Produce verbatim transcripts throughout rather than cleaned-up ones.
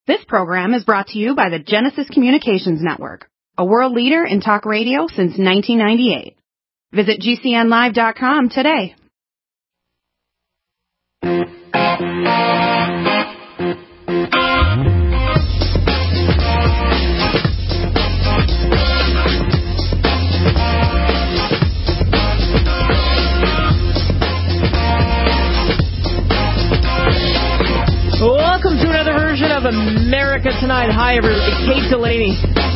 This program is brought to you by the Genesis Communications Network, a world leader in talk radio since nineteen ninety-eight. Visit G C N live dot com today. Welcome to another version of America Tonight. Hi, everybody. Kate Delaney.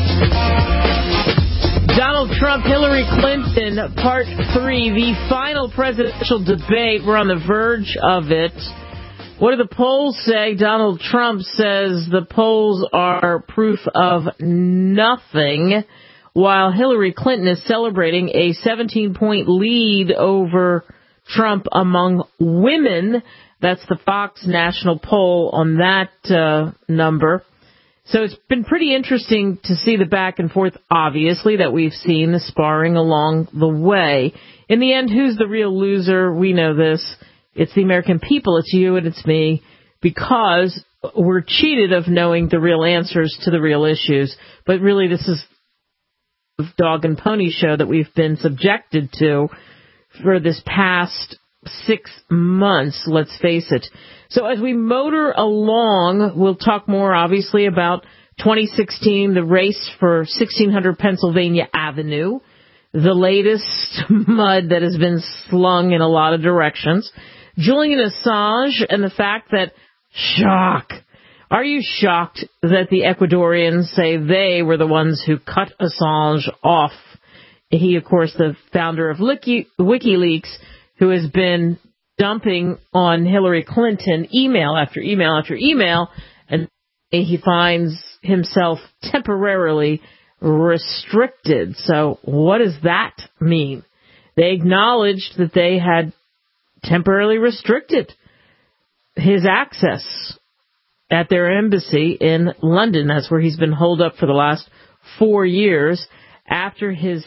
Donald Trump, Hillary Clinton, part three, the final presidential debate. We're on the verge of it. What do the polls say? Donald Trump says the polls are proof of nothing, while Hillary Clinton is celebrating a seventeen-point lead over Trump among women. That's the Fox national poll on that uh, number. So it's been pretty interesting to see the back and forth, obviously, that we've seen, the sparring along the way. In the end, who's the real loser? We know this. It's the American people. It's you and it's me, because we're cheated of knowing the real answers to the real issues. But really, this is the dog and pony show that we've been subjected to for this past six months, let's face it. So as we motor along, we'll talk more, obviously, about twenty sixteen, the race for sixteen hundred Pennsylvania Avenue, the latest mud that has been slung in a lot of directions, Julian Assange, and the fact that, shock, are you shocked that the Ecuadorians say they were the ones who cut Assange off? He, of course, the founder of Wiki, WikiLeaks, who has been dumping on Hillary Clinton email after email after email, and he finds himself temporarily restricted. So what does that mean? They acknowledged that they had temporarily restricted his access at their embassy in London. That's where he's been holed up for the last four years after his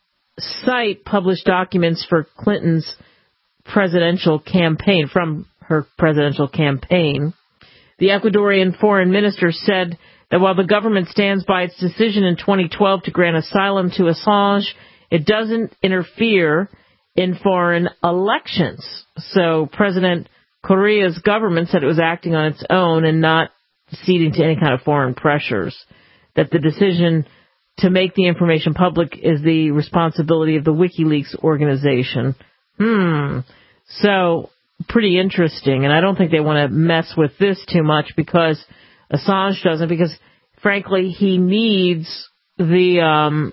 site published documents for Clinton's presidential campaign, from her presidential campaign. The Ecuadorian foreign minister said that while the government stands by its decision in twenty twelve to grant asylum to Assange, it doesn't interfere in foreign elections. So President Correa's government said it was acting on its own and not ceding to any kind of foreign pressures, that the decision to make the information public is the responsibility of the WikiLeaks organization. Hmm. So, pretty interesting. And I don't think they want to mess with this too much, because Assange doesn't, because, frankly, he needs the, um,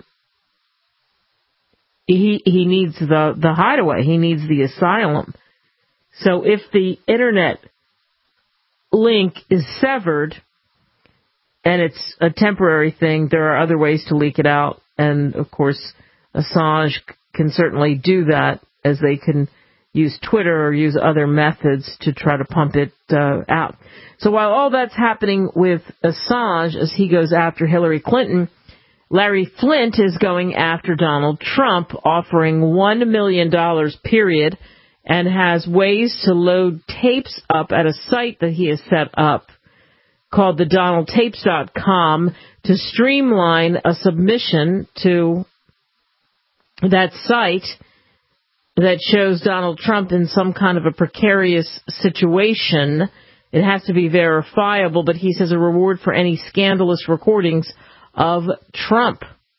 he, he needs the, the hideaway. He needs the asylum. So if the internet link is severed and it's a temporary thing, there are other ways to leak it out. And, of course, Assange can certainly do that, as they can use Twitter or use other methods to try to pump it uh, out. So while all that's happening with Assange as he goes after Hillary Clinton, Larry Flynt is going after Donald Trump, offering one million dollars, period, and has ways to load tapes up at a site that he has set up called the donald tapes dot com to streamline a submission to that site that shows Donald Trump in some kind of a precarious situation. It has to be verifiable, but he says a reward for any scandalous recordings of Trump.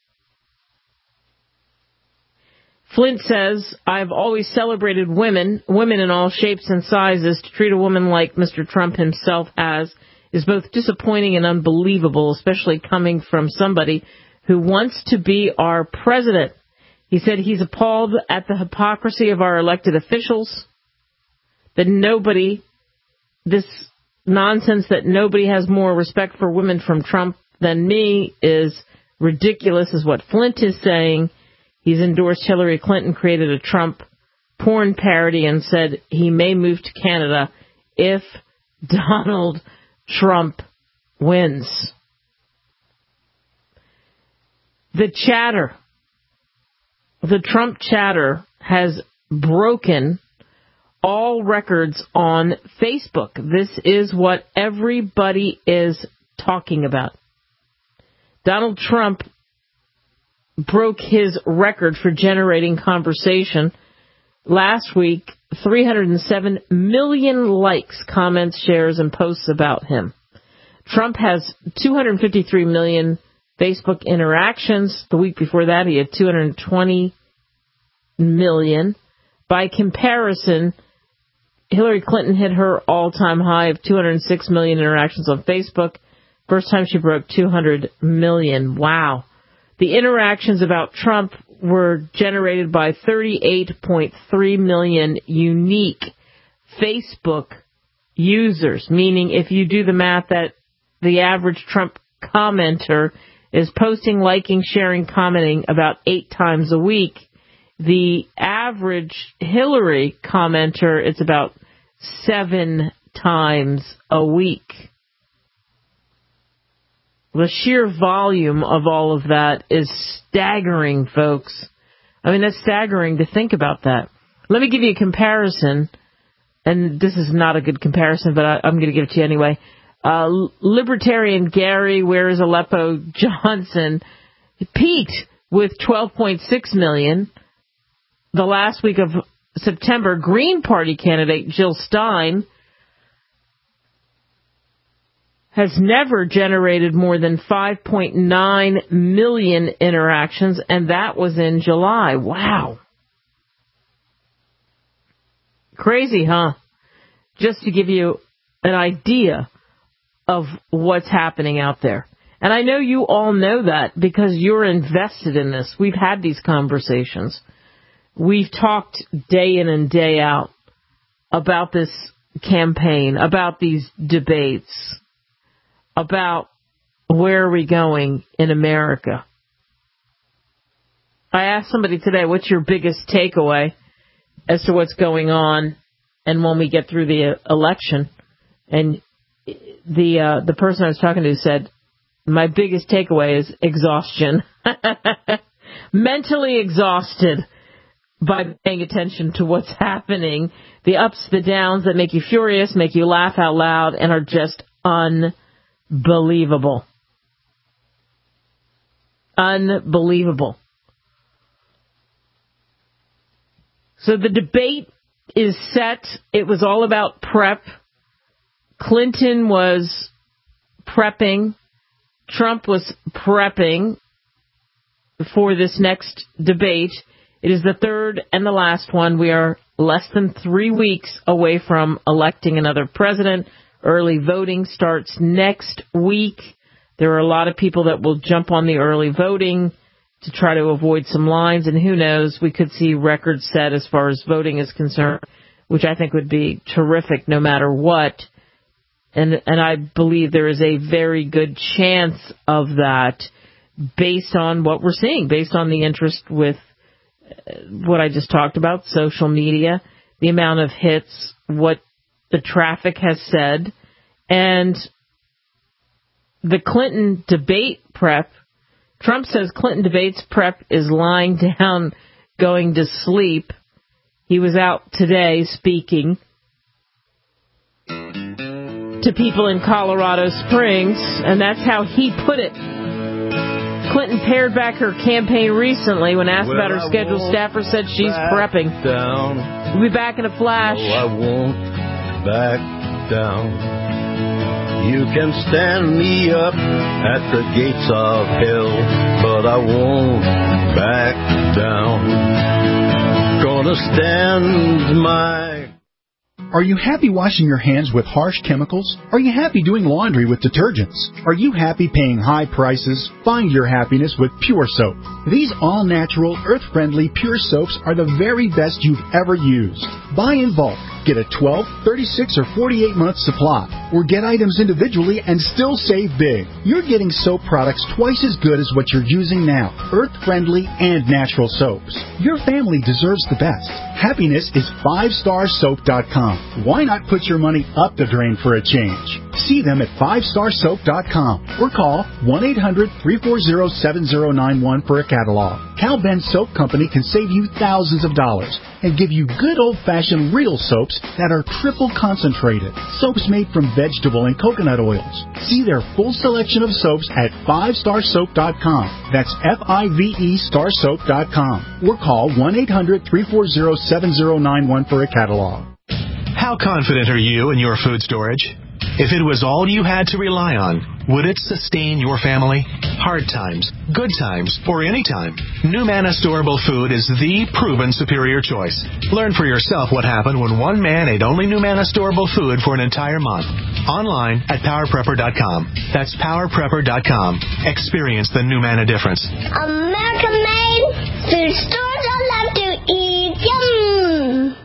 Flynt says, I've always celebrated women, women in all shapes and sizes. To treat a woman like Mister Trump himself has is both disappointing and unbelievable, especially coming from somebody who wants to be our president. He said he's appalled at the hypocrisy of our elected officials, that nobody, this nonsense that nobody has more respect for women from Trump than me is ridiculous, is what Flynt is saying. He's endorsed Hillary Clinton, created a Trump porn parody, and said he may move to Canada if Donald Trump wins. The chatter. The Trump chatter has broken all records on Facebook. This is what everybody is talking about. Donald Trump broke his record for generating conversation. Last week, three hundred seven million likes, comments, shares, and posts about him. Trump has two hundred fifty-three million Facebook interactions. The week before that, he had two hundred twenty million. By comparison, Hillary Clinton hit her all-time high of two hundred six million interactions on Facebook. First time she broke two hundred million. Wow. The interactions about Trump were generated by thirty-eight point three million unique Facebook users, meaning if you do the math that the average Trump commenter is posting, liking, sharing, commenting about eight times a week, the average Hillary commenter, it's about seven times a week. The sheer volume of all of that is staggering, folks. I mean, that's staggering to think about that. Let me give you a comparison, and this is not a good comparison, but I, I'm going to give it to you anyway. Uh, Libertarian Gary Where is Aleppo Johnson peaked with twelve point six million. The last week of September, Green Party candidate Jill Stein has never generated more than five point nine million interactions, and that was in July. Wow. Crazy, huh? Just to give you an idea of what's happening out there. And I know you all know that because you're invested in this. We've had these conversations. We've talked day in and day out about this campaign, about these debates, about where are we going in America. I asked somebody today, what's your biggest takeaway as to what's going on and when we get through the election? And the uh, the person I was talking to said, my biggest takeaway is exhaustion. Mentally exhausted by paying attention to what's happening. The ups, the downs that make you furious, make you laugh out loud, and are just unbelievable. Unbelievable. So the debate is set. It was all about prep. Clinton was prepping. Trump was prepping for this next debate. It is the third and the last one. We are less than three weeks away from electing another president. Early voting starts next week. There are a lot of people that will jump on the early voting to try to avoid some lines, and who knows, we could see records set as far as voting is concerned, which I think would be terrific no matter what. And and I believe there is a very good chance of that based on what we're seeing, based on the interest with what I just talked about, social media, the amount of hits, what the traffic has said, and the Clinton debate prep. Trump says Clinton debates prep is lying down, going to sleep. He was out today speaking to people in Colorado Springs, and that's how he put it. Clinton pared back her campaign recently. When asked well, about her I schedule, staffer said she's prepping. Down. We'll be back in a flash. Oh, I won't back down. You can stand me up at the gates of hell, but I won't back down. Gonna stand my... Are you happy washing your hands with harsh chemicals? Are you happy doing laundry with detergents? Are you happy paying high prices? Find your happiness with Pure Soap. These all-natural, earth-friendly Pure Soaps are the very best you've ever used. Buy in bulk. Get a twelve, thirty-six, or forty-eight month supply. Or get items individually and still save big. You're getting soap products twice as good as what you're using now. Earth-friendly and natural soaps. Your family deserves the best. Happiness is five star soap dot com. down. Why not put your money up the drain for a change? See them at five star soap dot com or call one eight hundred, three four zero, seven zero nine one for a catalog. Cal Ben Soap Company can save you thousands of dollars and give you good old-fashioned real soaps that are triple concentrated. Soaps made from vegetable and coconut oils. See their full selection of soaps at five star soap dot com. That's F I V E star soap dot com. Or call one eight hundred, three four zero, seven zero nine one for a catalog. How confident are you in your food storage? If it was all you had to rely on, would it sustain your family? Hard times, good times, or any time, NuManna Storable Food is the proven superior choice. Learn for yourself what happened when one man ate only NuManna Storable Food for an entire month. Online at power prepper dot com. That's power prepper dot com. Experience the NuManna difference. American made food stores I love to eat. Yum!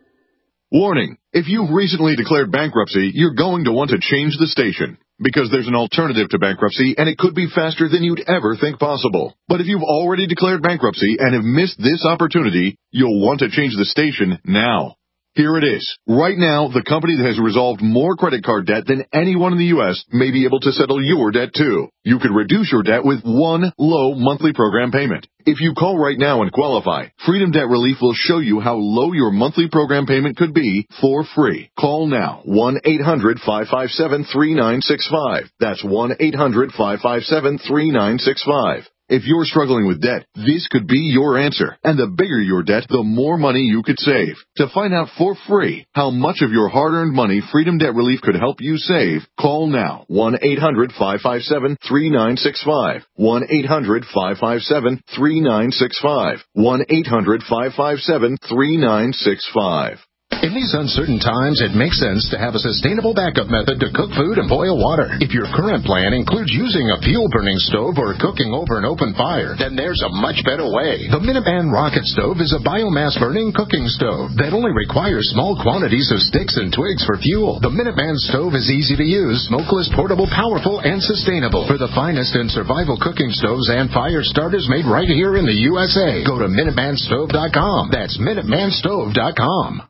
Warning. If you've recently declared bankruptcy, you're going to want to change the station, because there's an alternative to bankruptcy, and it could be faster than you'd ever think possible. But if you've already declared bankruptcy and have missed this opportunity, you'll want to change the station now. Here it is. Right now, the company that has resolved more credit card debt than anyone in the U S may be able to settle your debt too. You could reduce your debt with one low monthly program payment. If you call right now and qualify, Freedom Debt Relief will show you how low your monthly program payment could be for free. Call now, one eight hundred, five five seven, three nine six five. That's one eight hundred, five five seven, three nine six five. If you're struggling with debt, this could be your answer. And the bigger your debt, the more money you could save. To find out for free how much of your hard-earned money Freedom Debt Relief could help you save, call now, one eight hundred, five five seven, three nine six five. one eight hundred, five five seven, three nine six five. one eight hundred, five five seven, three nine six five. In these uncertain times, it makes sense to have a sustainable backup method to cook food and boil water. If your current plan includes using a fuel-burning stove or cooking over an open fire, then there's a much better way. The Minuteman Rocket Stove is a biomass-burning cooking stove that only requires small quantities of sticks and twigs for fuel. The Minuteman Stove is easy to use, smokeless, portable, powerful, and sustainable. For the finest in survival cooking stoves and fire starters made right here in the U S A, go to minuteman stove dot com. That's minuteman stove dot com.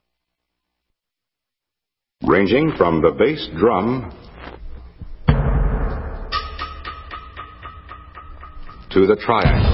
Ranging from the bass drum to the triangle,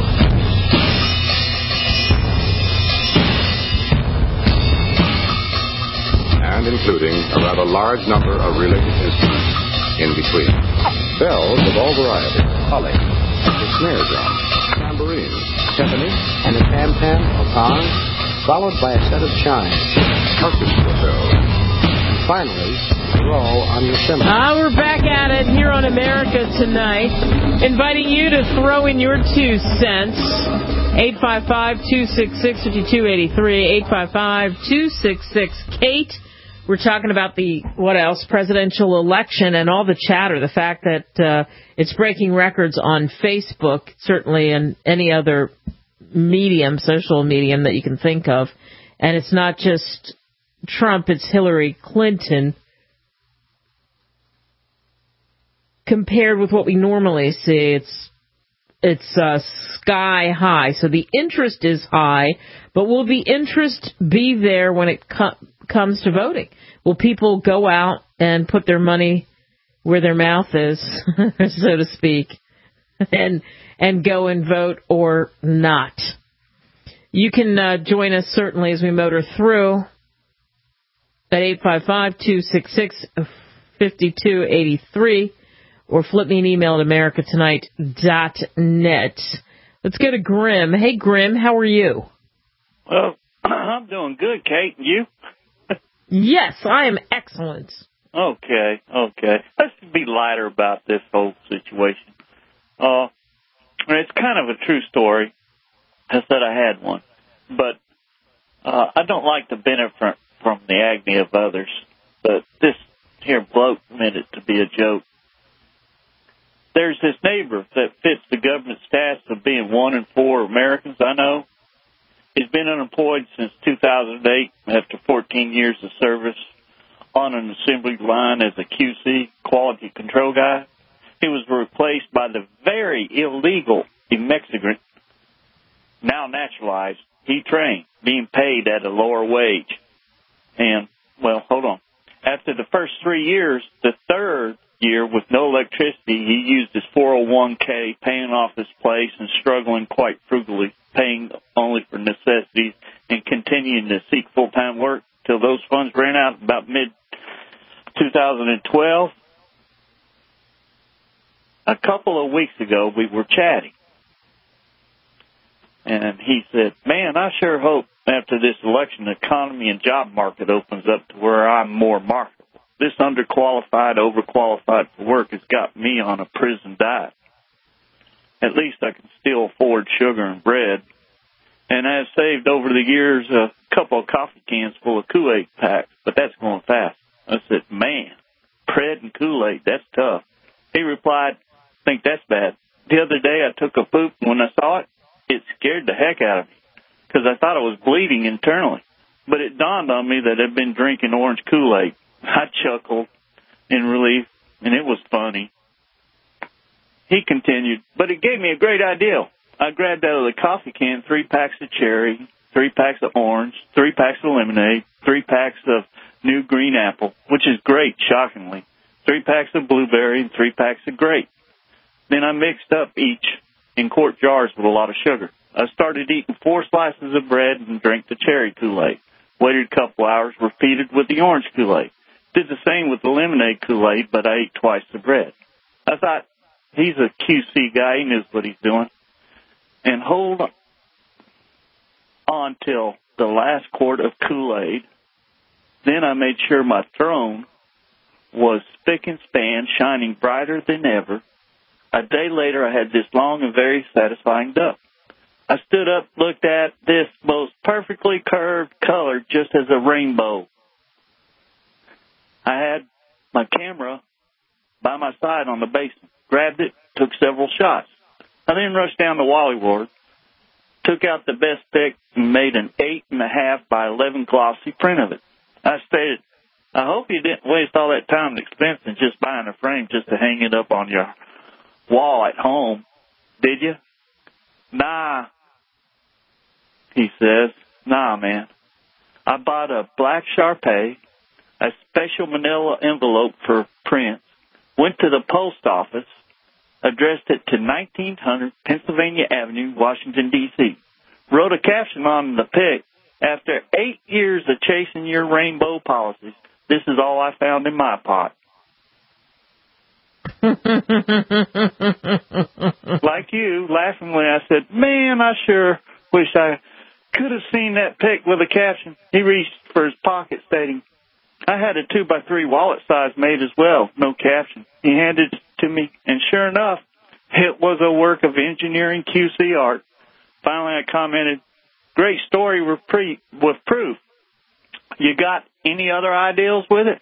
and including a rather large number of related instruments in between. Bells of all varieties, holly, the snare drum, tambourine, timpani, and a tam-tam or gong, followed by a set of chimes, orchestra bells. Finally, roll on your cymbal. Ah, we're back at it here on America Tonight, inviting you to throw in your two cents. eight five five, two six six, five two eight three, eight five five, two six six, Kate. We're talking about the, what else, presidential election and all the chatter, the fact that uh, it's breaking records on Facebook, certainly, and any other medium, social medium that you can think of. And it's not just Trump, it's Hillary Clinton. Compared with what we normally see, it's it's uh, sky high. So the interest is high, but will the interest be there when it co- comes to voting? Will people go out and put their money where their mouth is, so to speak, and and go and vote or not? You can uh, join us, certainly, as we motor through at eight five five, two six six, five two eight three, or flip me an email at america tonight dot net. Let's go to Grim. Hey, Grim, how are you? Well, I'm doing good, Kate. And you? Yes, I am excellent. Okay, okay. Let's be lighter about this whole situation. Uh, it's kind of a true story. I said I had one. But uh, I don't like to benefit from from the agony of others, but this here bloke meant it to be a joke. There's this neighbor that fits the government stats of being one in four Americans I know. He's been unemployed since two thousand eight after fourteen years of service on an assembly line as a Q C, quality control guy. He was replaced by the very illegal immigrant, now naturalized, he trained, being paid at a lower wage. And well, hold on. After the first three years, the third year with no electricity, he used his four oh one k, paying off his place and struggling quite frugally, paying only for necessities and continuing to seek full-time work till those funds ran out about mid twenty twelve. A couple of weeks ago, we were chatting, and he said, man, I sure hope after this election the economy and job market opens up to where I'm more marketable. This underqualified, overqualified for work has got me on a prison diet. At least I can still afford sugar and bread. And I've saved over the years a couple of coffee cans full of Kool-Aid packs, but that's going fast. I said, man, bread and Kool-Aid, that's tough. He replied, I think that's bad. The other day I took a poop, and when I saw it, it scared the heck out of me because I thought I was bleeding internally. But it dawned on me that I'd been drinking orange Kool-Aid. I chuckled in relief, and it was funny. He continued, but it gave me a great idea. I grabbed out of the coffee can three packs of cherry, three packs of orange, three packs of lemonade, three packs of new green apple, which is great, shockingly, three packs of blueberry, and three packs of grape. Then I mixed up each in quart jars with a lot of sugar. I started eating four slices of bread and drank the cherry Kool-Aid. Waited a couple hours, repeated with the orange Kool-Aid. Did the same with the lemonade Kool-Aid, but I ate twice the bread. I thought, he's a Q C guy. He knows what he's doing. And hold on till the last quart of Kool-Aid. Then I made sure my throne was spick and span, shining brighter than ever. A day later, I had this long and very satisfying duck. I stood up, looked at this most perfectly curved color, just as a rainbow. I had my camera by my side on the basin, grabbed it, took several shots. I then rushed down to Wally Ward, took out the best pic, and made an eight and a half by eleven glossy print of it. I stated, I hope you didn't waste all that time and expense in just buying a frame just to hang it up on your wall at home, did you? Nah, he says. Nah, man. I bought a black Sharpay, a special manila envelope for prints, went to the post office, addressed it to nineteen hundred Pennsylvania Avenue, Washington, D C Wrote a caption on the pic, after eight years of chasing your rainbow policies, this is all I found in my pot. Like you, laughingly, I said, man, I sure wish I could have seen that pic with a caption. He reached for his pocket, stating, I had a two by three wallet size made as well, no caption. He handed it to me, and sure enough, it was a work of engineering Q C art. Finally, I commented, great story with, pre- with proof. You got any other ideals with it?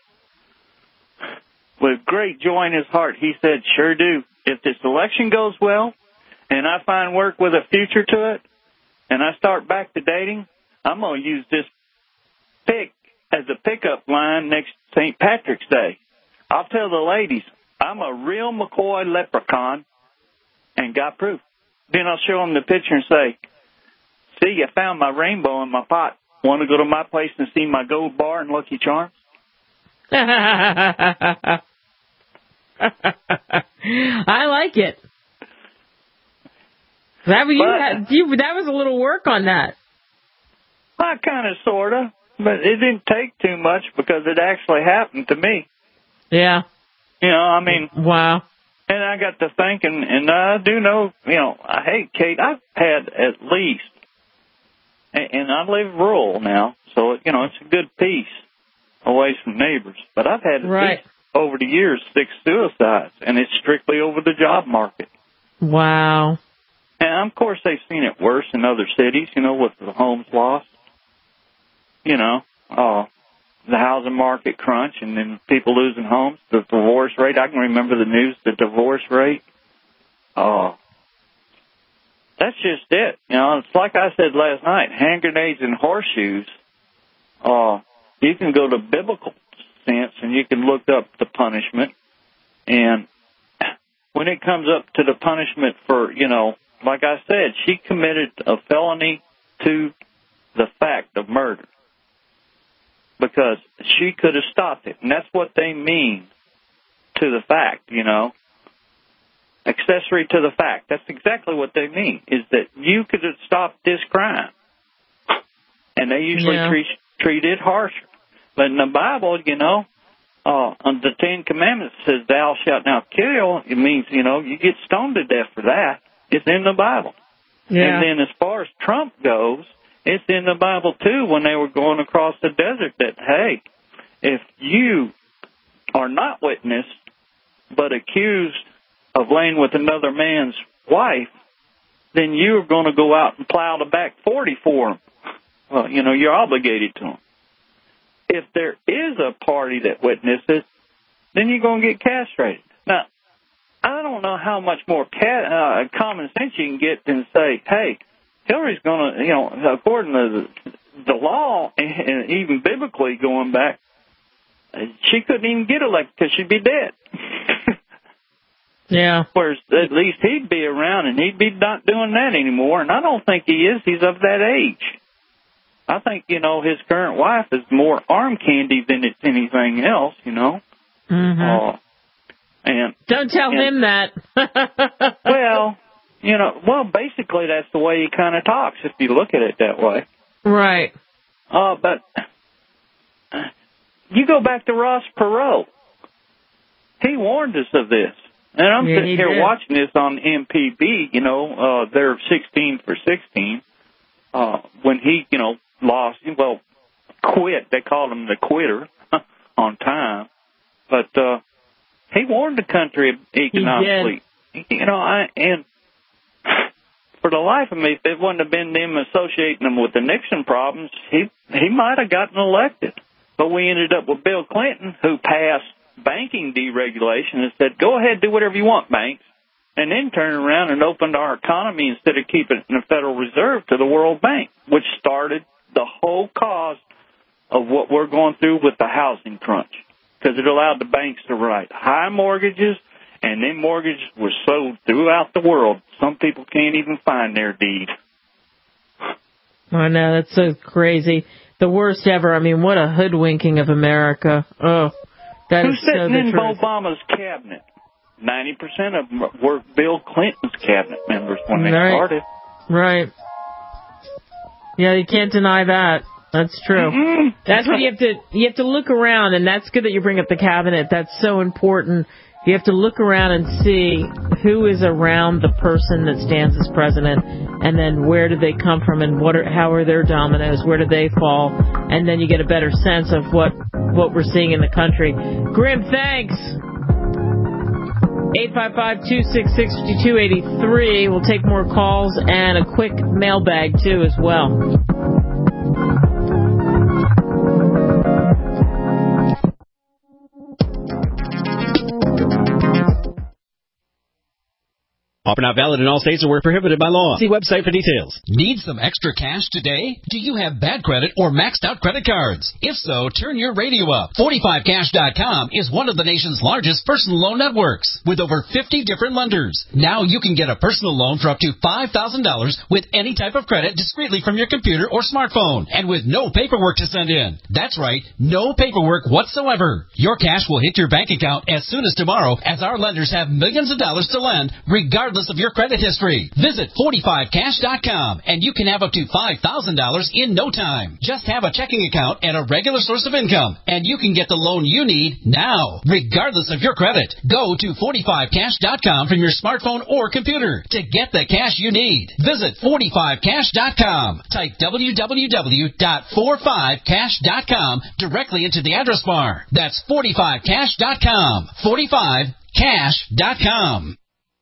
With great joy in his heart, he said, sure do. If this election goes well, and I find work with a future to it, and I start back to dating, I'm going to use this pic as a pickup line next Saint Patrick's Day. I'll tell the ladies, I'm a real McCoy leprechaun, and got proof. Then I'll show them the picture and say, see, I found my rainbow in my pot. Want to go to my place and see my gold bar and Lucky Charms? I like it. That, you but, had, you, that was a little work on that. I kind of, sort of, but it didn't take too much because it actually happened to me. Yeah. You know, I mean. Wow. And I got to thinking, and I do know, you know, I hate Kate. I've had at least, and, and I live rural now, so, you know, it's a good piece away from neighbors. But I've had at right. least over the years six suicides, and it's strictly over the job market. Wow. And, of course, they've seen it worse in other cities, you know, with the homes lost. You know, uh, the housing market crunch and then people losing homes, the divorce rate. I can remember the news, the divorce rate. Oh, that's just it. You know, it's like I said last night, hand grenades and horseshoes. Uh, you can go to biblical sense and you can look up the punishment. And when it comes up to the punishment for, you know, like I said, she committed a felony to the fact of murder. because she could have stopped it. And that's what they mean to the fact, you know. Accessory to the fact. That's exactly what they mean, is that you could have stopped this crime. And they usually yeah. treat, treat it harsher. But in the Bible, you know, uh, the Ten Commandments says, thou shalt not kill. It means, you know, you get stoned to death for that. It's in the Bible. Yeah. And then as far as Trump goes, it's in the Bible, too, when they were going across the desert, that, hey, if you are not witness, but accused of laying with another man's wife, then you're going to go out and plow the back forty for him. Well, you know, you're obligated to him. If there is a party that witnesses, then you're going to get castrated. Now, I don't know how much more ca- uh, common sense you can get than say, hey, Hillary's going to, you know, according to the, the law, and even biblically going back, she couldn't even get elected because she'd be dead. Yeah. Whereas at least he'd be around, and he'd be not doing that anymore, and I don't think he is. He's of that age. I think, you know, his current wife is more arm candy than it's anything else, you know. Mm-hmm. Uh, and Don't tell and, him that. well, you know, well, basically that's the way he kind of talks, if you look at it that way. Right. Uh, but you go back to Ross Perot. He warned us of this. And I'm yeah, sitting here did. watching this on M P B, you know, uh, they're sixteen for sixteen. Uh, when he, you know, lost, well, quit. They called him the quitter on time. But uh, he warned the country economically. You know, I, and for the life of me, if it wouldn't have been them associating him with the Nixon problems, he he might have gotten elected. But we ended up with Bill Clinton, who passed banking deregulation and said, go ahead, do whatever you want, banks, and then turned around and opened our economy instead of keeping it in the Federal Reserve to the World Bank, which started the whole cause of what we're going through with the housing crunch, because it allowed the banks to write high mortgages, and then mortgages were sold throughout the world. Some people can't even find their deed. I know, that's so crazy. The worst ever. I mean, what a hoodwinking of America. Oh, that Who's is so sitting the in truth. Obama's cabinet? ninety percent of them were Bill Clinton's cabinet members when they right. started. Right. Yeah, you can't deny that. That's true. Mm-hmm. That's what you have to, you have to look around, and that's good that you bring up the cabinet. That's so important. You have to look around and see who is around the person that stands as president, and then where do they come from, and what are, how are their dominoes, where do they fall, and then you get a better sense of what, what we're seeing in the country. Grim, thanks. eight five five, two six six, five two eight three. We'll take more calls and a quick mailbag, too, as well. Offer not valid in all states or where prohibited by law. See website for details. Need some extra cash today? Do you have bad credit or maxed out credit cards? If so, turn your radio up. forty-five cash dot com is one of the nation's largest personal loan networks with over fifty different lenders. Now you can get a personal loan for up to five thousand dollars with any type of credit discreetly from your computer or smartphone and with no paperwork to send in. That's right, no paperwork whatsoever. Your cash will hit your bank account as soon as tomorrow, as our lenders have millions of dollars to lend regardless of your credit history. Visit forty-five cash dot com and you can have up to five thousand dollars in no time. Just have a checking account and a regular source of income, and you can get the loan you need now, regardless of your credit. Go to forty-five cash dot com from your smartphone or computer to get the cash you need. Visit forty-five cash dot com. Type w w w dot forty-five cash dot com directly into the address bar. That's forty-five cash dot com. forty-five cash dot com.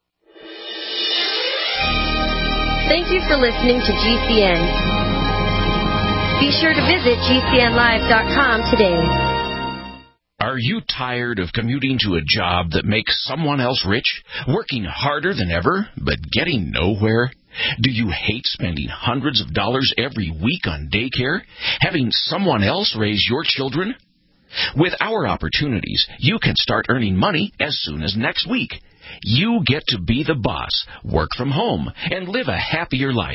Thank you for listening to G C N. Be sure to visit G C N live dot com today. Are you tired of commuting to a job that makes someone else rich, working harder than ever, but getting nowhere? Do you hate spending hundreds of dollars every week on daycare, having someone else raise your children? With our opportunities, you can start earning money as soon as next week. You get to be the boss, work from home, and live a happier life.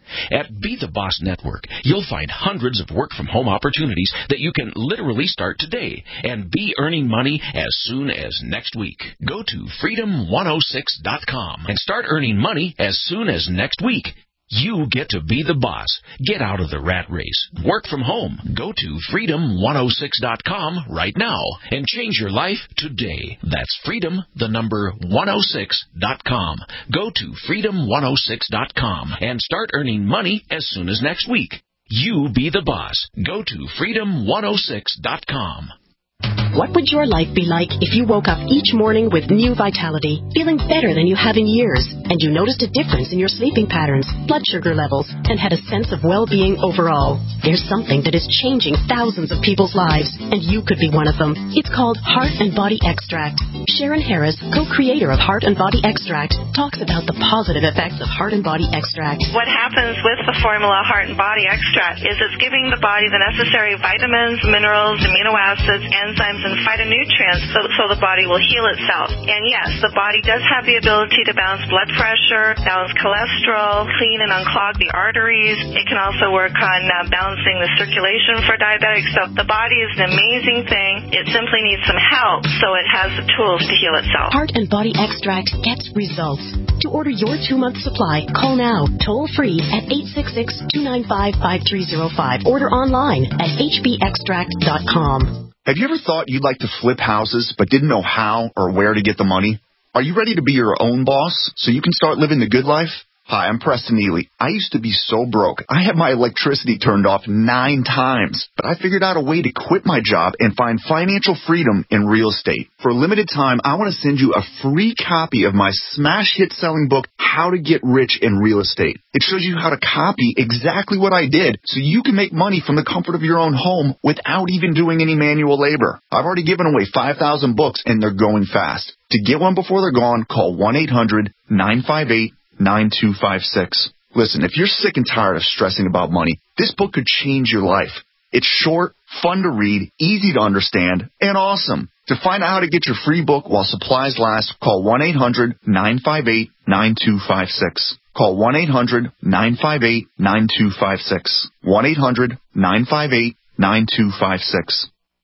At Be the Boss Network, you'll find hundreds of work-from-home opportunities that you can literally start today and be earning money as soon as next week. Go to freedom one oh six dot com and start earning money as soon as next week. You get to be the boss. Get out of the rat race. Work from home. Go to freedom one oh six dot com right now and change your life today. That's freedom, the number one oh six dot com. Go to freedom one oh six dot com and start earning money as soon as next week. You be the boss. Go to freedom one oh six dot com. What would your life be like if you woke up each morning with new vitality, feeling better than you have in years, and you noticed a difference in your sleeping patterns, blood sugar levels, and had a sense of well-being overall? There's something that is changing thousands of people's lives, and you could be one of them. It's called Heart and Body Extract. Sharon Harris, co-creator of Heart and Body Extract, talks about the positive effects of Heart and Body Extract. What happens with the formula Heart and Body Extract is it's giving the body the necessary vitamins, minerals, amino acids, enzymes, and phytonutrients so, so the body will heal itself. And yes, the body does have the ability to balance blood pressure, balance cholesterol, clean and unclog the arteries. It can also work on uh, balancing the circulation for diabetics. So the body is an amazing thing. It simply needs some help so it has the tools to heal itself. Heart and Body Extract gets results. To order your two-month supply, call now, toll-free at eight six six, two nine five, five three zero five. Order online at h b extract dot com. Have you ever thought you'd like to flip houses but didn't know how or where to get the money? Are you ready to be your own boss so you can start living the good life? Hi, I'm Preston Neely. I used to be so broke. I had my electricity turned off nine times, but I figured out a way to quit my job and find financial freedom in real estate. For a limited time, I want to send you a free copy of my smash hit selling book, How to Get Rich in Real Estate. It shows you how to copy exactly what I did so you can make money from the comfort of your own home without even doing any manual labor. I've already given away five thousand books and they're going fast. To get one before they're gone, call one eight hundred, nine five eight, nine two five six. Listen, if you're sick and tired of stressing about money, this book could change your life. It's short, fun to read, easy to understand, and awesome. To find out how to get your free book while supplies last, call one eight hundred, nine five eight, nine two five six. Call one eight hundred, nine five eight, nine two five six. one eight hundred, nine five eight, nine two five six.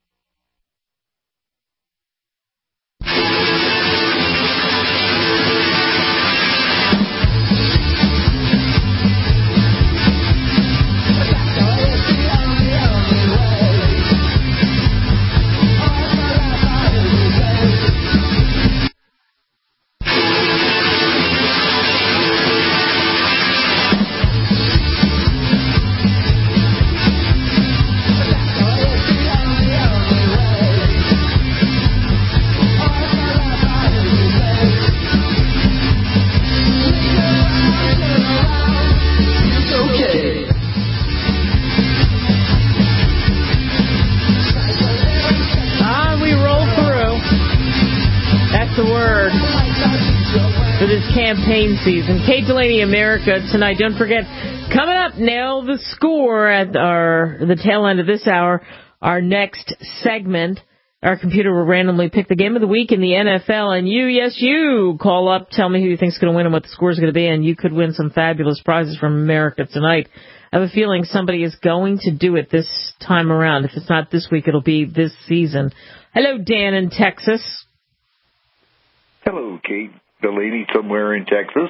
Campaign season. Kate Delaney, America, tonight. Don't forget, coming up, Nail the Score at our the tail end of this hour. Our next segment, our computer will randomly pick the game of the week in the N F L, and you, yes, you, call up, tell me who you think's going to win and what the score is going to be, and you could win some fabulous prizes from America tonight. I have a feeling somebody is going to do it this time around. If it's not this week, it'll be this season. Hello, Dan in Texas. Hello, Kate Delaney, somewhere in Texas.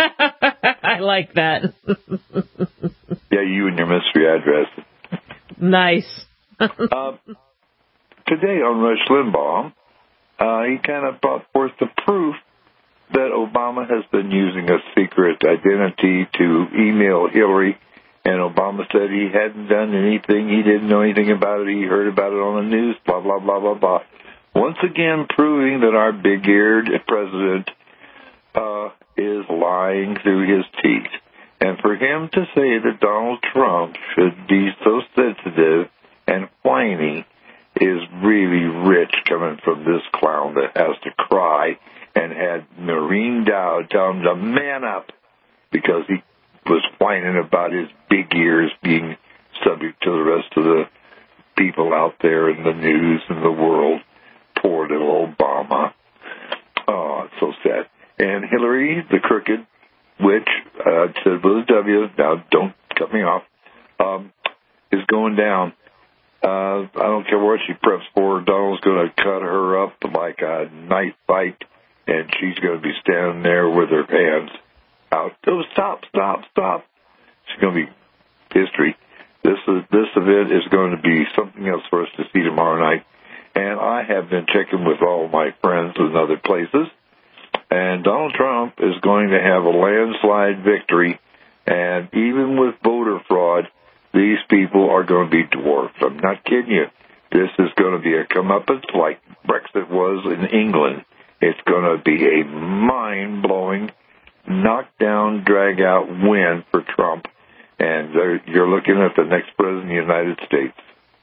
I like that. Yeah, you and your mystery address. Nice. uh, today on Rush Limbaugh, uh, he kind of brought forth the proof that Obama has been using a secret identity to email Hillary, and Obama said he hadn't done anything, he didn't know anything about it, he heard about it on the news, blah, blah, blah, blah, blah. Once again proving that our big-eared president uh, is lying through his teeth. And for him to say that Donald Trump should be so sensitive and whiny is really rich coming from this clown that has to cry and had Maureen Dowd tell him to man up because he was whining about his big ears being subject to the rest of the people out there in the news and the world. Poor little Obama. Oh, it's so sad. And Hillary, the crooked witch, uh, it said with a W, now don't cut me off, um, is going down. Uh, I don't care what she preps for. Donald's going to cut her up like a knife fight, and she's going to be standing there with her hands out. Oh, stop, stop, stop. It's going to be history. This is, this event is going to be something else for us to see tomorrow night. And I have been checking with all my friends in other places. And Donald Trump is going to have a landslide victory. And even with voter fraud, these people are going to be dwarfed. I'm not kidding you. This is going to be a comeuppance like Brexit was in England. It's going to be a mind-blowing, knockdown, drag-out win for Trump. And you're looking at the next president of the United States.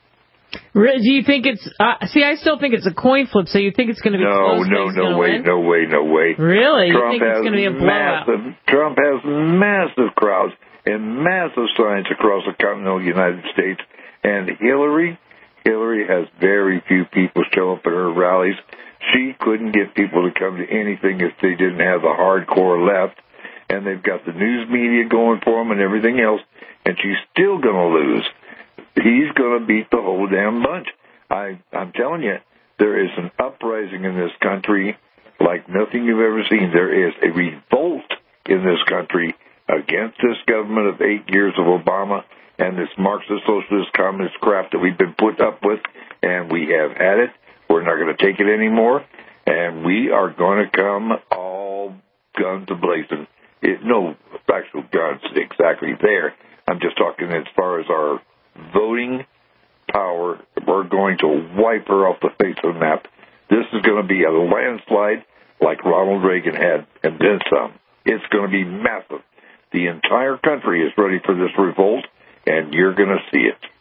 Do you think it's... Uh, see, I still think it's a coin flip, so you think it's going to be no, close? No, no, no way, win? no way, no way. Really? Trump you think it's going to be a blowout? Massive, Trump has massive crowds and massive signs across the continental United States. And Hillary, Hillary has very few people show up at her rallies. She couldn't get people to come to anything if they didn't have the hardcore left. And they've got the news media going for them and everything else, and she's still going to lose. He's going to beat the whole damn bunch. I, I'm telling you, there is an uprising in this country like nothing you've ever seen. There is a revolt in this country against this government of eight years of Obama and this Marxist, socialist, communist crap that we've been put up with, and we have had it. We're not going to take it anymore, and we are going to come all guns a-blazing. It, no actual guns exactly there. I'm just talking as far as our voting power. We're going to wipe her off the face of the map. This is going to be a landslide like Ronald Reagan had, and then some. It's going to be massive. The entire country is ready for this revolt, and you're going to see it.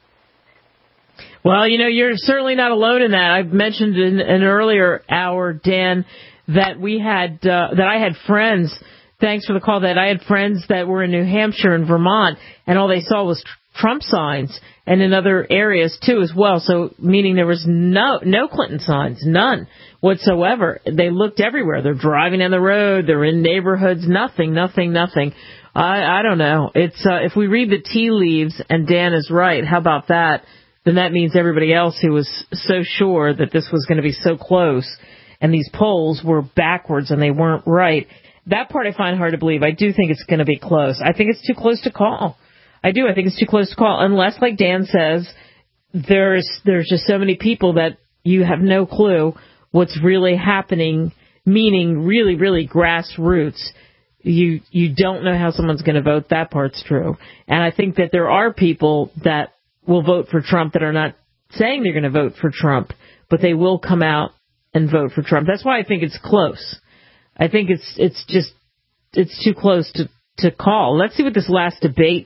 Well, you know, you're certainly not alone in that. I've mentioned in an earlier hour, Dan, that we had uh, that I had friends. Thanks for the call. That I had friends that were in New Hampshire and Vermont, and all they saw was Trump signs, and in other areas too as well. So, meaning there was no no Clinton signs, none whatsoever. They looked everywhere. They're driving down the road. They're in neighborhoods. Nothing, nothing, nothing. I I don't know. It's uh, if we read the tea leaves, and Dan is right. How about that? Then that means everybody else who was so sure that this was going to be so close, and these polls were backwards and they weren't right. That part I find hard to believe. I do think it's going to be close. I think it's too close to call. I do. I think it's too close to call. Unless, like Dan says, there's there's just so many people that you have no clue what's really happening, meaning really, really grassroots. You you don't know how someone's going to vote. That part's true. And I think that there are people that will vote for Trump that are not saying they're going to vote for Trump, but they will come out and vote for Trump. That's why I think it's close. I think it's it's just it's too close to, to call. Let's see what this last debate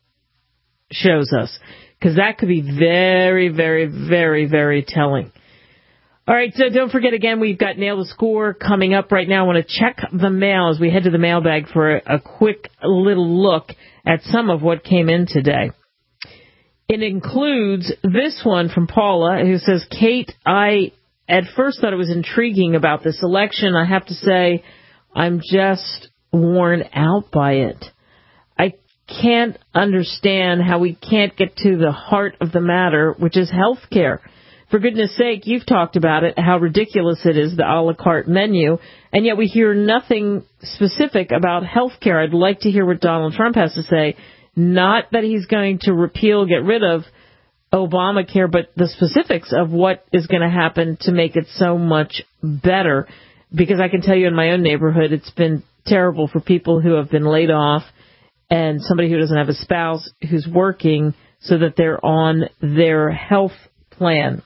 shows us, because that could be very, very, very, very telling. All right, so don't forget, again, we've got Nail the Score coming up right now. I want to check the mail as we head to the mailbag for a, a quick little look at some of what came in today. It includes this one from Paula, who says, Kate, I at first thought it was intriguing about this election. I have to say, I'm just worn out by it. I can't understand how we can't get to the heart of the matter, which is health care. For goodness sake, you've talked about it, how ridiculous it is, the a la carte menu, and yet we hear nothing specific about health care. I'd like to hear what Donald Trump has to say. Not that he's going to repeal, get rid of Obamacare, but the specifics of what is going to happen to make it so much better. Because I can tell you in my own neighborhood, it's been terrible for people who have been laid off and somebody who doesn't have a spouse who's working so that they're on their health plan.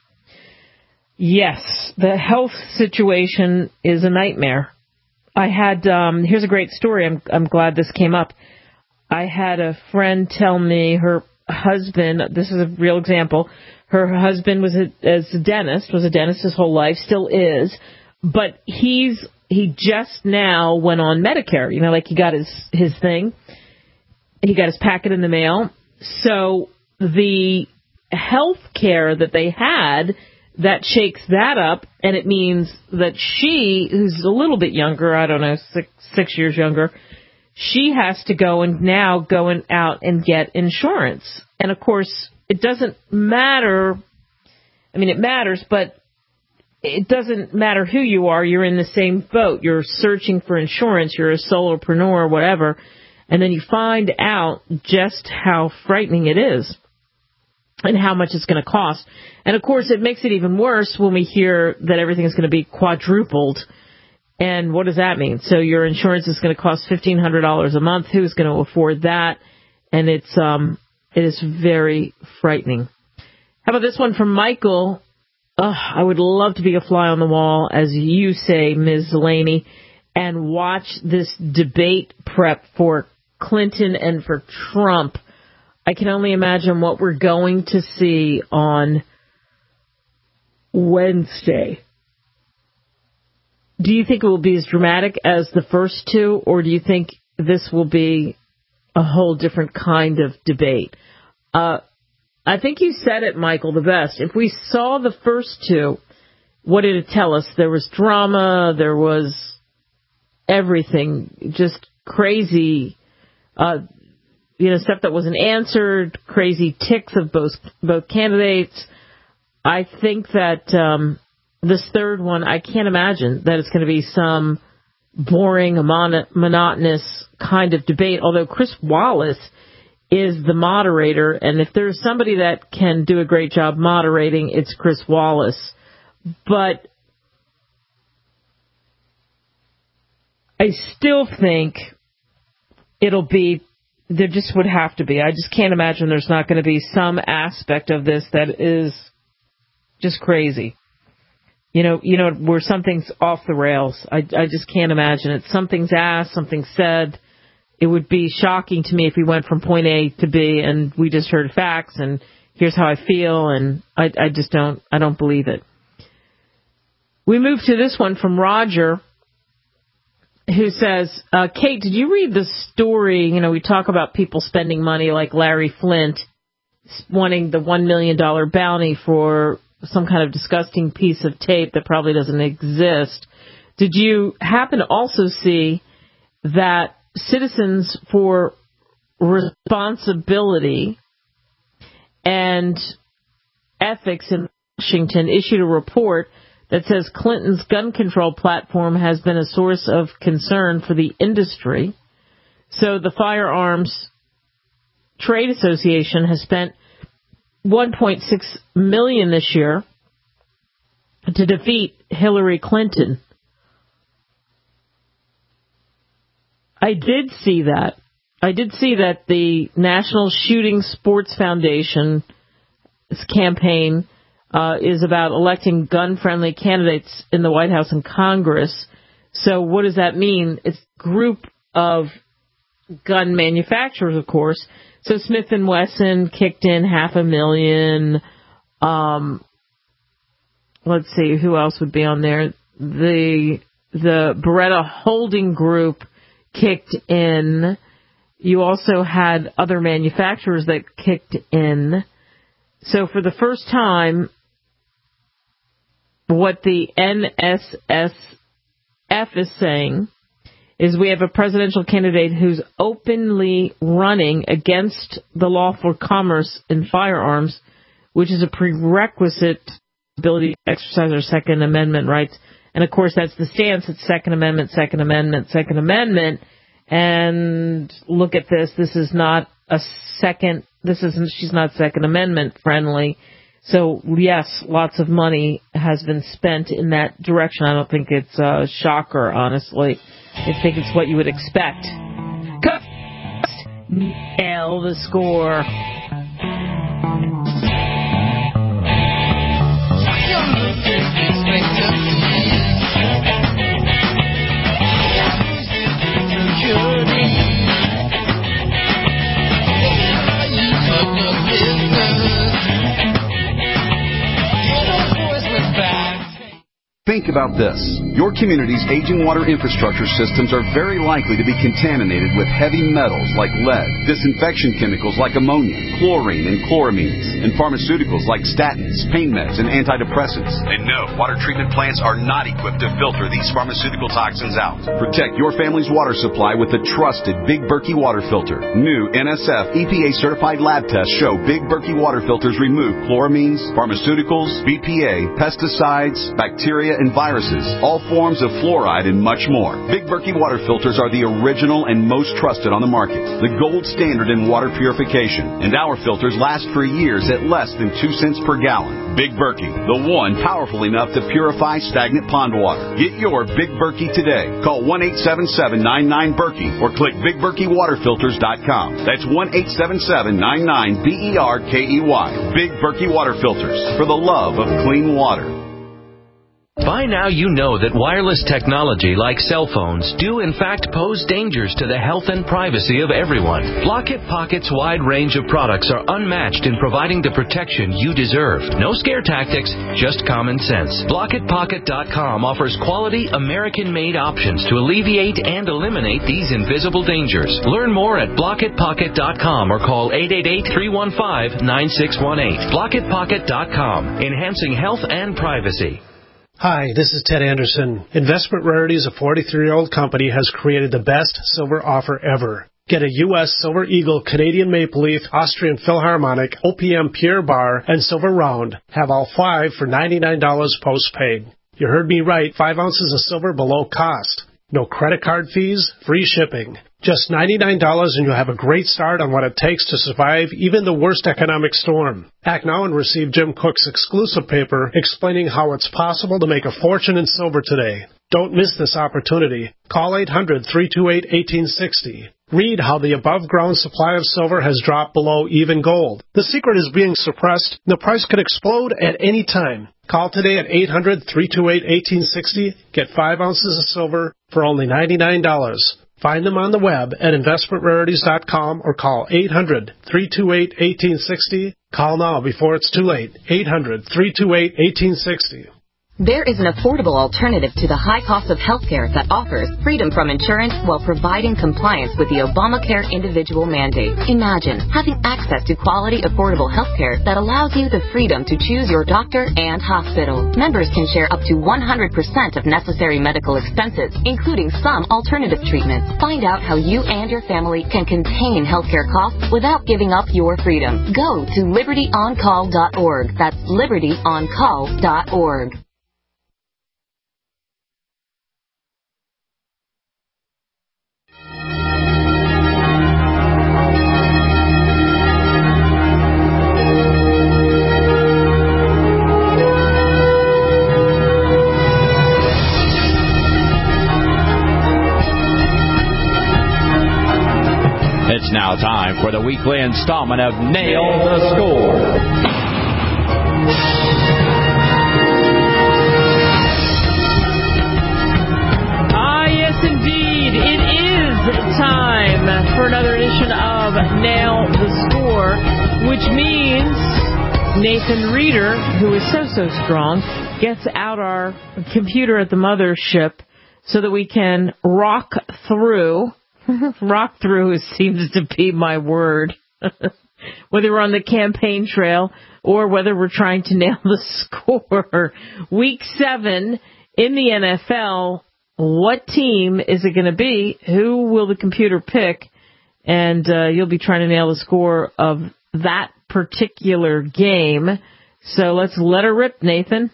Yes, the health situation is a nightmare. I had, um, here's a great story. I'm, I'm glad this came up. I had a friend tell me her husband, this is a real example, her husband was a, as a dentist, was a dentist his whole life, still is, but he's, he just now went on Medicare, you know, like he got his, his thing, he got his packet in the mail, so the health care that they had, that shakes that up, and it means that she, who's a little bit younger, I don't know, six, six years younger, she has to go and now go and out and get insurance. And, of course, it doesn't matter. I mean, it matters, but it doesn't matter who you are. You're in the same boat. You're searching for insurance. You're a solopreneur or whatever. And then you find out just how frightening it is and how much it's going to cost. And, of course, it makes it even worse when we hear that everything is going to be quadrupled. And what does that mean? So your insurance is going to cost fifteen hundred dollars a month. Who's going to afford that? And it's um, it is very frightening. How about this one from Michael? Oh, I would love to be a fly on the wall, as you say, Miz Delaney, and watch this debate prep for Clinton and for Trump. I can only imagine what we're going to see on Wednesday. Do you think it will be as dramatic as the first two, or do you think this will be a whole different kind of debate? Uh, I think you said it, Michael, the best. If we saw the first two, what did it tell us? There was drama, there was everything, just crazy, uh, you know, stuff that wasn't answered, crazy ticks of both both candidates. I think that um, this third one, I can't imagine that it's going to be some boring, mon- monotonous kind of debate, although Chris Wallace is the moderator, and if there's somebody that can do a great job moderating, it's Chris Wallace. But I still think it'll be, there just would have to be. I just can't imagine there's not going to be some aspect of this that is just crazy. You know, you know, where something's off the rails. I, I just can't imagine it. Something's asked, something's said. It would be shocking to me if we went from point A to B and we just heard facts and here's how I feel, and I, I just don't, I don't believe it. We move to this one from Roger, who says, uh, Kate, did you read the story? You know, we talk about people spending money like Larry Flint wanting the one million dollars bounty for some kind of disgusting piece of tape that probably doesn't exist. Did you happen to also see that Citizens for Responsibility and Ethics in Washington issued a report that says Clinton's gun control platform has been a source of concern for the industry? So the Firearms Trade Association has spent one point six million dollars this year to defeat Hillary Clinton. I did see that. I did see that the National Shooting Sports Foundation's campaign uh, is about electing gun-friendly candidates in the White House and Congress. So what does that mean? It's a group of gun manufacturers, of course. So Smith and Wesson kicked in half a million. Um, let's see, who else would be on there? The the Beretta Holding Group kicked in. You also had other manufacturers that kicked in. So for the first time, what the N S S F is saying is we have a presidential candidate who's openly running against the lawful commerce in firearms, which is a prerequisite ability to exercise our Second Amendment rights. And, of course, that's the stance. It's Second Amendment, Second Amendment, Second Amendment. And look at this. This is not a second. This isn't. She's not Second Amendment friendly. So, yes, lots of money has been spent in that direction. I don't think it's a shocker, honestly. I think it's what you would expect. Nail the score. Think about this. Your community's aging water infrastructure systems are very likely to be contaminated with heavy metals like lead, disinfection chemicals like ammonia, chlorine and chloramines, and pharmaceuticals like statins, pain meds, and antidepressants. And no, water treatment plants are not equipped to filter these pharmaceutical toxins out. Protect your family's water supply with the trusted Big Berkey water filter. New N S F E P A-certified lab tests show Big Berkey water filters remove chloramines, pharmaceuticals, B P A, pesticides, bacteria, and viruses, all forms of fluoride, and much more. Big Berkey water filters are the original and most trusted on the market, the gold standard in water purification, and our filters last for years at less than two cents per gallon. Big Berkey, the one powerful enough to purify stagnant pond water. Get your Big Berkey today. Call one eight seven seven, nine nine, Berkey or click big berkey water filters dot com. That's one eight seven seven, nine nine, B E R K E Y. Big Berkey water filters, for the love of clean water. By now you know that wireless technology like cell phones do in fact pose dangers to the health and privacy of everyone. Blockit Pocket's wide range of products are unmatched in providing the protection you deserve. No scare tactics, just common sense. Blockit Pocket dot com offers quality American-made options to alleviate and eliminate these invisible dangers. Learn more at Blockit Pocket dot com or call eight eight eight, three one five, nine six one eight. Blockit Pocket dot com, enhancing health and privacy. Hi, this is Ted Anderson. Investment Rarities, a forty-three-year-old company, has created the best silver offer ever. Get a U S Silver Eagle, Canadian Maple Leaf, Austrian Philharmonic, O P M Pure Bar, and Silver Round. Have all five for ninety-nine dollars post-paid. You heard me right, five ounces of silver below cost. No credit card fees, free shipping. Just ninety-nine dollars and you'll have a great start on what it takes to survive even the worst economic storm. Act now and receive Jim Cook's exclusive paper explaining how it's possible to make a fortune in silver today. Don't miss this opportunity. Call eight hundred, three two eight, one eight six zero. Read how the above-ground supply of silver has dropped below even gold. The secret is being suppressed. The price could explode at any time. Call today at eight hundred, three two eight, one eight six zero. Get five ounces of silver for only ninety-nine dollars. Find them on the web at investment rarities dot com or call eight hundred, three two eight, one eight six zero. Call now before it's too late. eight hundred, three two eight, one eight six zero. There is an affordable alternative to the high cost of health care that offers freedom from insurance while providing compliance with the Obamacare individual mandate. Imagine having access to quality, affordable health care that allows you the freedom to choose your doctor and hospital. Members can share up to one hundred percent of necessary medical expenses, including some alternative treatments. Find out how you and your family can contain healthcare costs without giving up your freedom. Go to liberty on call dot org. That's liberty on call dot org. It's now time for the weekly installment of Nail the Score. Ah, yes, indeed. It is time for another edition of Nail the Score, which means Nathan Reeder, who is so, so strong, gets out our computer at the mothership so that we can rock through. Rock through seems to be my word. Whether we're on the campaign trail or whether we're trying to nail the score. Week seven in the N F L. What team is it going to be? Who will the computer pick? And uh, you'll be trying to nail the score of that particular game. So let's let her rip, Nathan.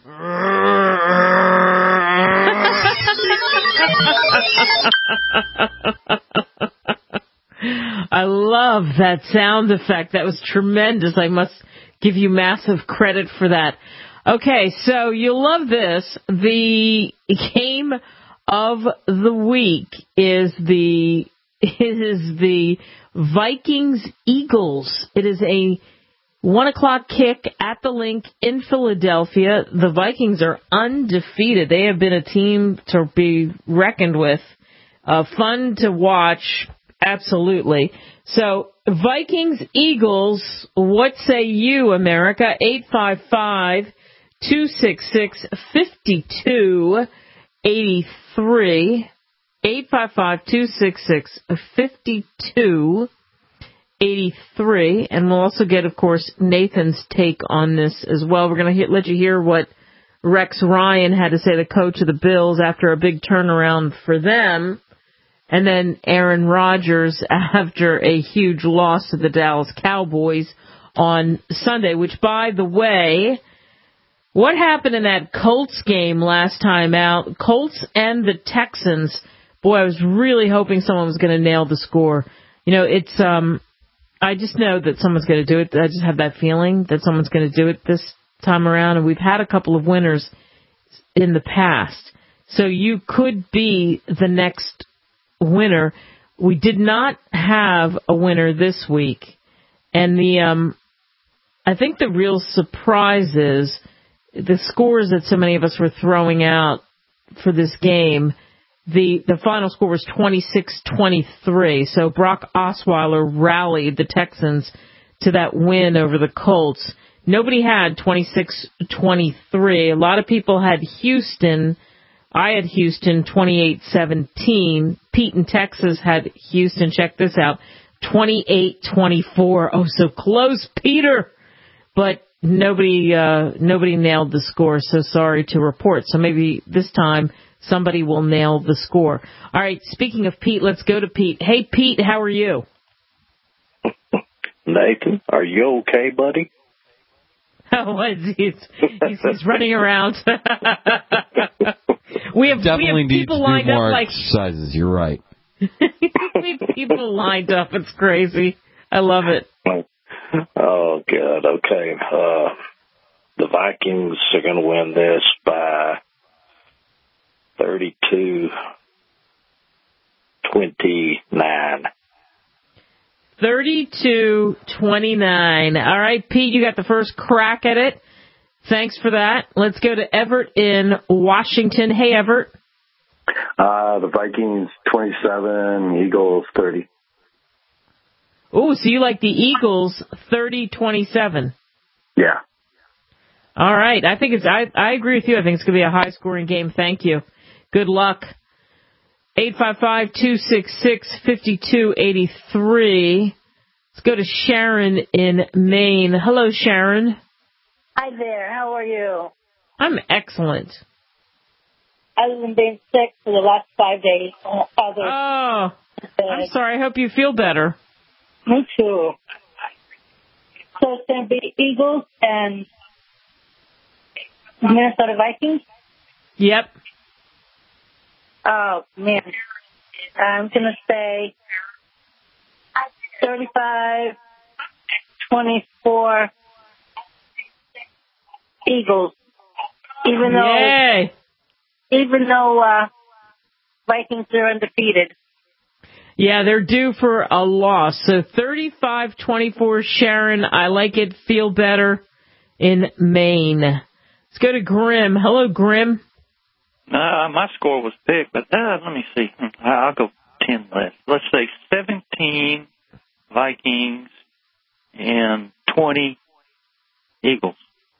I love that sound effect. That was tremendous. I must give you massive credit for that. Okay, so you'll love this. The game of the week is the is the Vikings Eagles. It is a one o'clock kick at the Link in Philadelphia. The Vikings are undefeated. They have been a team to be reckoned with. Uh, fun to watch, absolutely. So, Vikings, Eagles, what say you, America? eight five five, two six six, five two eight three. eight five five, two six six, five two eight three. And we'll also get, of course, Nathan's take on this as well. We're going to let you hear what Rex Ryan had to say, the coach of the Bills, after a big turnaround for them. And then Aaron Rodgers after a huge loss to the Dallas Cowboys on Sunday, which, by the way, what happened in that Colts game last time out? Colts and the Texans. Boy, I was really hoping someone was going to nail the score. You know, it's, um, I just know that someone's going to do it. I just have that feeling that someone's going to do it this time around. And we've had a couple of winners in the past. So you could be the next winner. We did not have a winner this week. And the, um, I think the real surprise is the scores that so many of us were throwing out for this game. The the final score was twenty-six twenty-three, so Brock Osweiler rallied the Texans to that win over the Colts. Nobody had twenty-six twenty-three. A lot of people had Houston. I had Houston twenty-eight seventeen. Pete in Texas had Houston, check this out, twenty-eight twenty-four. Oh, so close, Peter! But nobody uh, nobody nailed the score, so sorry to report. So maybe this time somebody will nail the score. All right, speaking of Pete, let's go to Pete. Hey, Pete, how are you? Nathan, are you okay, buddy? Oh, he's, he's, he's running around. we have, Definitely we have people need to lined do more up like exercises. You're right. we have people lined up. It's crazy. I love it. Oh, good. Okay. Uh, the Vikings are going to win this by thirty-two twenty-nine. thirty-two twenty-nine. All right, Pete, you got the first crack at it. Thanks for that. Let's go to Everett in Washington. Hey, Everett. Uh, the Vikings twenty-seven, Eagles thirty. Oh, so you like the Eagles thirty twenty-seven. Yeah. All right. I think it's, I, I agree with you. I think it's going to be a high scoring game. Thank you. Good luck. eight five five, two six six, five two eight three. Let's go to Sharon in Maine. Hello, Sharon. Hi there. How are you? I'm excellent. Other than being sick for the last five days. Other oh, I'm sorry. I hope you feel better. Me too. So it's going to be Eagles and Minnesota Vikings? Yep. Oh, man. I'm going to say thirty-five twenty-four Eagles. Even though, Yay. even though uh, Vikings are undefeated. Yeah, they're due for a loss. So thirty-five twenty-four, Sharon. I like it. Feel better in Maine. Let's go to Grim. Hello, Grim. Uh, my score was picked, but uh, let me see. I'll go ten less. Let's say seventeen Vikings and twenty Eagles.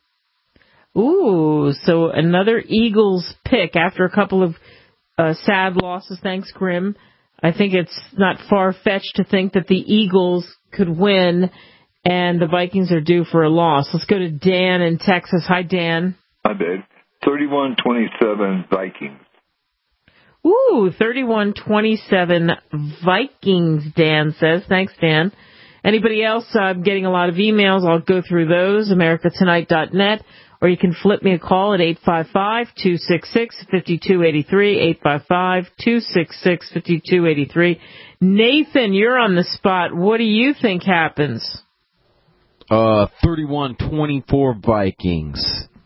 Ooh, so another Eagles pick after a couple of uh, sad losses. Thanks, Grim. I think it's not far-fetched to think that the Eagles could win and the Vikings are due for a loss. Let's go to Dan in Texas. Hi, Dan. Hi, babe. thirty-one twenty-seven Vikings. Ooh, thirty-one twenty-seven Vikings, Dan says. Thanks, Dan. Anybody else? I'm getting a lot of emails. I'll go through those, america tonight dot net. Or you can flip me a call at eight five five, two six six, five two eight three, eight five five, two six six, five two eight three. Nathan, you're on the spot. What do you think happens? Uh, thirty-one twenty-four Vikings.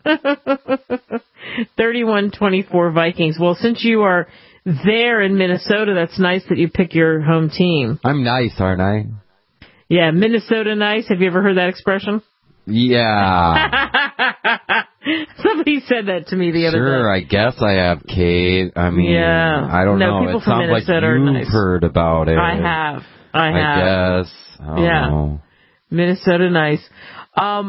thirty-one twenty-four Vikings. Well, since you are there in Minnesota, that's nice that you pick your home team. I'm nice, aren't I? Yeah, Minnesota nice. Have you ever heard that expression? Yeah. Somebody said that to me the other sure, day. Sure, I guess I have, Kate. I mean, yeah. I don't no, know. People It from sounds Minnesota like you've are nice. heard about it. I have. I have. I guess. I don't yeah. know. Minnesota nice. Um,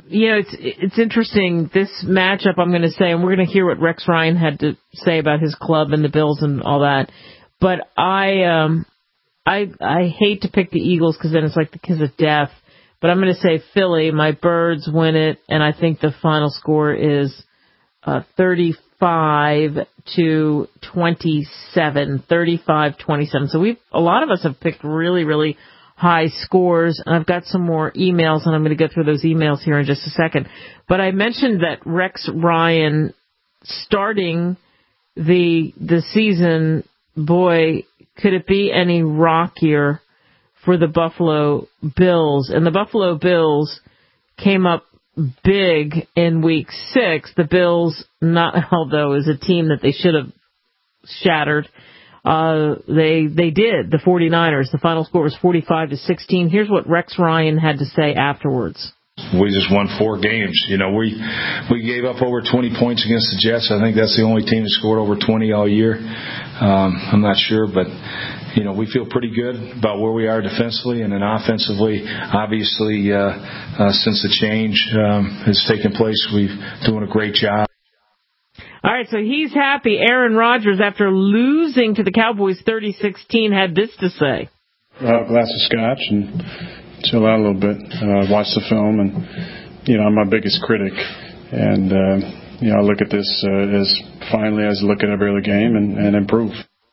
you know, it's it's interesting, this matchup, I'm going to say, and we're going to hear what Rex Ryan had to say about his club and the Bills and all that. But I um, I I hate to pick the Eagles because then it's like the kiss of death. But I'm going to say Philly. My Birds win it, and I think the final score is uh, thirty-five to twenty-seven. thirty-five twenty-seven. So we've a lot of us have picked really, really high scores, and I've got some more emails, and I'm going to go through those emails here in just a second. But I mentioned that Rex Ryan starting the the season, boy, could it be any rockier for the Buffalo Bills? And the Buffalo Bills came up big in week six. The Bills, not although is a team that they should have shattered. Uh, they they did, the 49ers. The final score was forty-five to sixteen. Here's what Rex Ryan had to say afterwards. We just won four games. You know, we we gave up over twenty points against the Jets. I think that's the only team that scored over twenty all year. Um, I'm not sure, but, you know, we feel pretty good about where we are defensively, and then offensively, obviously, uh, uh, since the change um, has taken place, we're doing a great job. All right, so he's happy. Aaron Rodgers, after losing to the Cowboys thirty sixteen, had this to say. I'll have a glass of scotch and chill out a little bit, uh, watch the film, and, you know, I'm my biggest critic. And, uh, you know, I look at this uh, as finally as look at every other game and, and improve.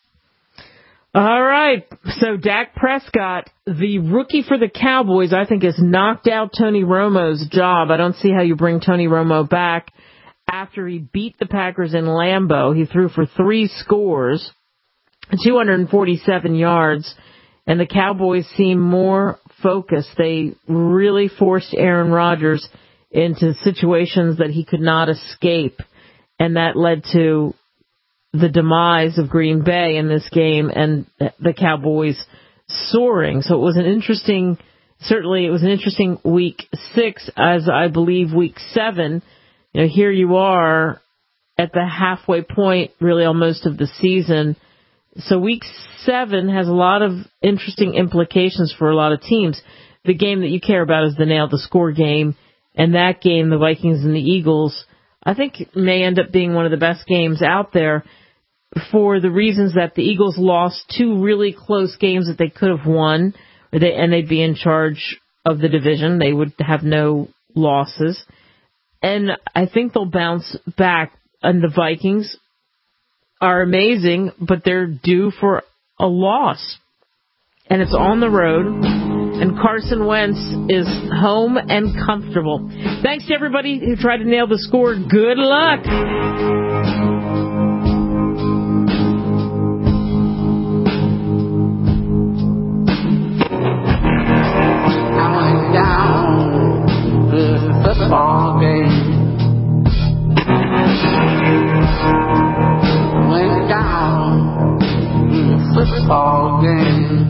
All right, so Dak Prescott, the rookie for the Cowboys, I think has knocked out Tony Romo's job. I don't see how you bring Tony Romo back. After he beat the Packers in Lambeau, he threw for three scores, two hundred forty-seven yards, and the Cowboys seem more focused. They really forced Aaron Rodgers into situations that he could not escape, and that led to the demise of Green Bay in this game and the Cowboys soaring. So it was an interesting, certainly it was an interesting week six, as I believe week seven. You know, here you are at the halfway point, really almost of the season. So week seven has a lot of interesting implications for a lot of teams. The game that you care about is the nail to score game, and that game, the Vikings and the Eagles, I think may end up being one of the best games out there for the reasons that the Eagles lost two really close games that they could have won, and they'd be in charge of the division. They would have no losses. And I think they'll bounce back. And the Vikings are amazing, but they're due for a loss. And it's on the road. And Carson Wentz is home and comfortable. Thanks to everybody who tried to nail the score. Good luck. I went down the football game. Went down the football game.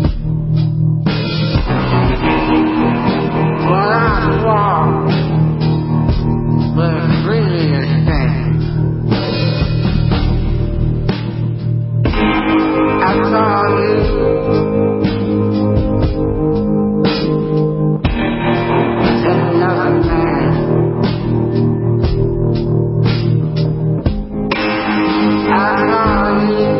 Well, I walked, but it's really a shame. I saw you. Another man. I saw you.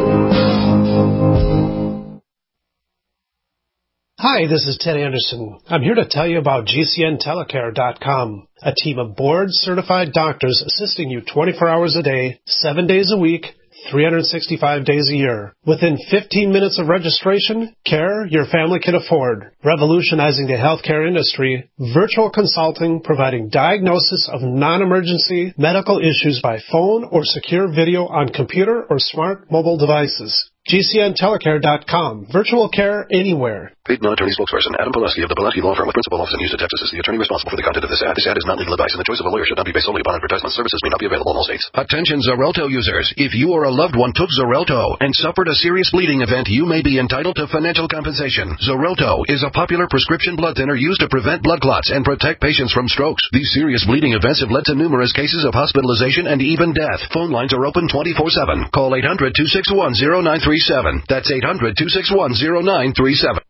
Hi, this is Ted Anderson. I'm here to tell you about G C N Telecare dot com, a team of board-certified doctors assisting you twenty-four hours a day, seven days a week, three hundred sixty-five days a year. Within fifteen minutes of registration, care your family can afford. Revolutionizing the healthcare industry, virtual consulting providing diagnosis of non-emergency medical issues by phone or secure video on computer or smart mobile devices. G C N Telecare dot com. Virtual care anywhere. Paid non-attorney spokesperson Adam Pulaski of the Pulaski Law Firm with principal office in Houston, Texas is the attorney responsible for the content of this ad. This ad is not legal advice, and the choice of a lawyer should not be based solely upon advertisement. Services may not be available in all states. Attention Xarelto users. If you or a loved one took Xarelto and suffered a serious bleeding event, you may be entitled to financial compensation. Xarelto is a popular prescription blood thinner used to prevent blood clots and protect patients from strokes. These serious bleeding events have led to numerous cases of hospitalization and even death. Phone lines are open twenty-four seven. Call eight hundred two six one zero nine three seven. That's eight hundred two six one zero nine three seven.